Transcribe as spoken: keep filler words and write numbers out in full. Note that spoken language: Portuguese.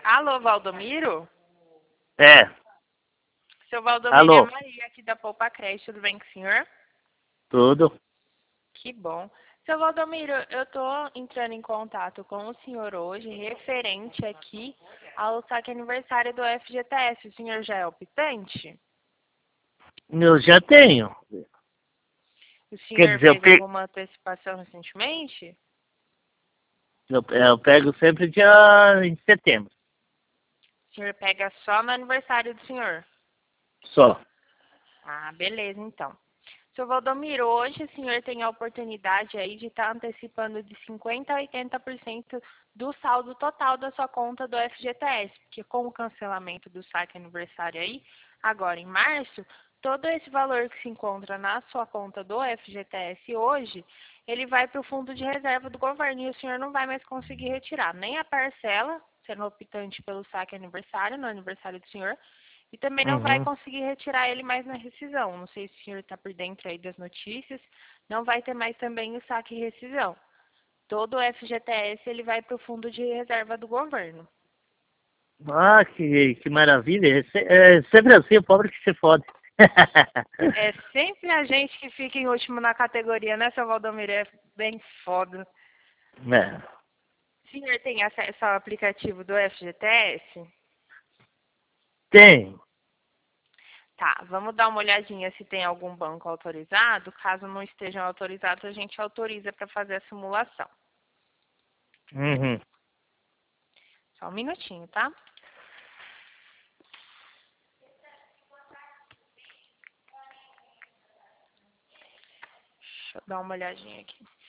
Alô, Valdomiro? É. Seu Valdomiro é Alô. Maria aqui da Poupa Creche, tudo bem com o senhor? Tudo. Que bom. Seu Valdomiro, eu estou entrando em contato com o senhor hoje, referente aqui ao saque aniversário do F G T S. O senhor já é optante? Eu já tenho. O Quer senhor dizer, eu, fez pe... alguma antecipação recentemente? eu, eu pego sempre dia em setembro. O senhor pega só no aniversário do senhor? Só. Ah, beleza, então. Seu Valdomiro, hoje o senhor tem a oportunidade aí de estar antecipando de cinquenta por cento a oitenta por cento do saldo total da sua conta do F G T S, porque com o cancelamento do saque aniversário aí, agora em março, todo esse valor que se encontra na sua conta do F G T S hoje, ele vai para o fundo de reserva do governo e o senhor não vai mais conseguir retirar nem a parcela, sendo optante pelo saque aniversário, no aniversário do senhor, e também não vai Uhum. conseguir retirar ele mais na rescisão. Não sei se o senhor está por dentro aí das notícias. Não vai ter mais também o saque e rescisão. Todo o F G T S ele vai para o fundo de reserva do governo. Ah, que, que maravilha. É, se- é sempre assim, o pobre que se fode. É sempre a gente que fica em último na categoria, né, seu Valdomiro? É bem foda. É. O senhor tem acesso ao aplicativo do F G T S? Tem. Tá, vamos dar uma olhadinha se tem algum banco autorizado. Caso não estejam autorizados, a gente autoriza para fazer a simulação. Uhum. Só um minutinho, tá? Deixa eu dar uma olhadinha aqui.